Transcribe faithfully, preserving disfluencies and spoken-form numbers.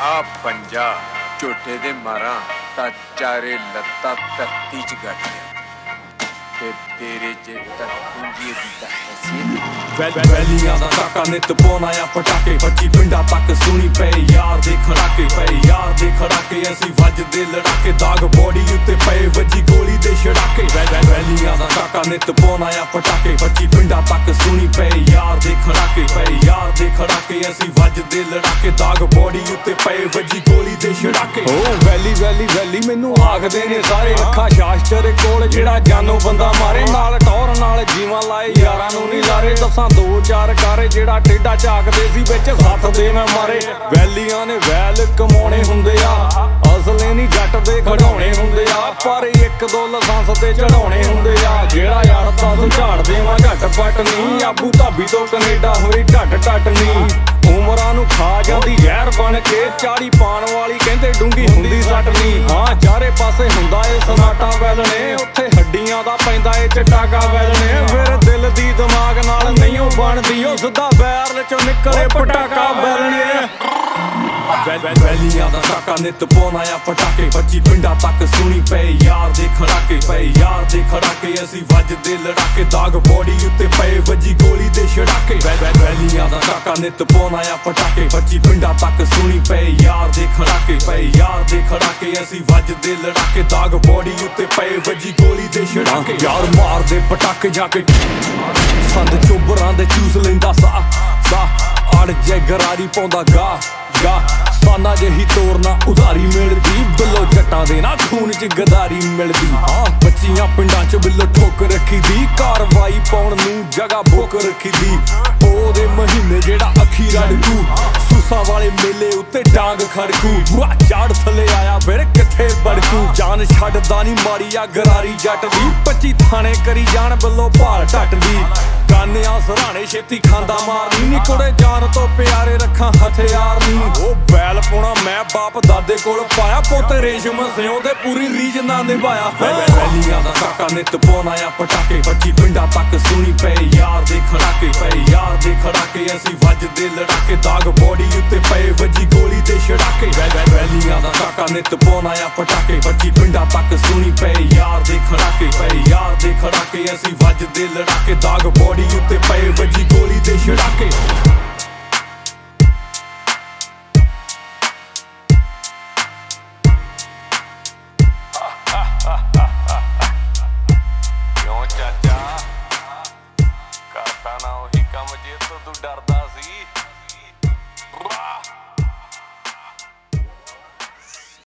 आ पंजा झोटे दे मारा ता चारे लत्ता धरती च गड़िया तेरे जे तक पूंगी दी हैसियत वैलियां दा काका नित पाउणा आ पटाके पच्ची पिंडा तक सुनी पे यार दे खड़ाके पे यार दे खड़ाके असी वजदे लड़ाके दाग बॉडी उत्ते पे वजी गोली दे छड़ाके वैलियां दा काका नित पाउणा आ पटाके पच्ची पिंडा तक सुनी पे यार दे खड़ाके पे यार दे खड़ाके असी वजदे लड़ाके दाग बॉडी उत्ते पे वजी गोली दे छड़ाके ओ वैली वैली वैली मैनू आखदे ने सारे अखा शास्त्र कोल जेड़ा जानो बंदा मारे नाल टौर नाल जीवा लाए यारां नू नहीं लारे दसां दो चार कारे जेड़ा टेढ़ा झाकदे सी विच सत्त दे मैं मारे वैलियां ने वैल कमाउणे हुंदे आ असले नहीं जट दे खड़ाउणे हुंदे आ पर एक दो लाइसेंस ते चढ़ाउणे हुंदे आ जेड़ा यार तां झाड़ देवां झटपट नहीं आबू धाबी तो कनेडा होई ढट ढट नहीं उमरां नू खा जांदी जहर बन के चाड़ी पाण वाली कहंदे डूंगी हुंदी सट नहीं हां चारे पासे हुंदा ए सनाटा वैलणे उत्थे हड्डियां दा पैंदा ए चटाका वैलणे फिर दिल दी दिमाग नाल नहीं ओ बनदी ओ सिद्धा बैरल चों निकले पटाका वैलणे वैलियां दा काका नित पाउणा आ पटाके पच्ची पिंडा तक सुनी पे यार दे खड़ाके पे यार दे खड़ाके असी वजदे लड़ाके दाग बॉडी उत्ते पे वजी गोली दे छड़ाके वैलियां दा काका नित पाउणा आ पटाके पच्ची पिंडा तक सुनी पे यार दे खड़ाके पे यार दे खड़ाके असी वजदे लड़ाके दाग बॉडी उत्ते पे वजी गोली दे छड़ाके यार मार दे पटाके जाके संद चोबरां दे चूस लैंदा सा सा अड़ जे गरारी पाउंदा गा गा साना जही तोरना उधारी मिलदी बिल्लो जट्टां दे ना खून च गदारी मिलदी हाँ बच्चियां पिंडां च बिल्लो ठोक रखी दी कारवाई पाउण नू जगह बुक रखी दी ओदे महीने जेड़ा अखी रड़कू सूसा वाले मेले उत्ते डांग खड़कू बुआ झाड़ थले आया फिर किथे बड़कू जान छड्डदा नी माड़ी आ गरारी जट दी पच्ची थाने करी जान बिल्लो भाल टट दी गाने आ सराणे छेती खांदा मारनी नी कुड़े जान तो प्यारे रखा हथियार नी ओ बैल पुणा मैं बाप दादे कोल पाया पोते रेशम सियों दे पूरी रीज ना निभाया वैलियां दा काका नित पाउणा आ पटाके पच्ची पिंडा तक सुनी पे यार दे खड़ाके पे यार दे खड़ाके असी वजदे लड़ाके दाग बॉडी उत्ते पे वजी गोली दे छड़ाके वैलियां दा काका नित पाउणा आ पटाके पच्ची पिंडा तक सुनी पे यार दे खड़ाके पे यार दे खड़ाके असी वजदे लड़ाके दाग बॉडी उत्ते पे वजी गोली दे छड़ाके।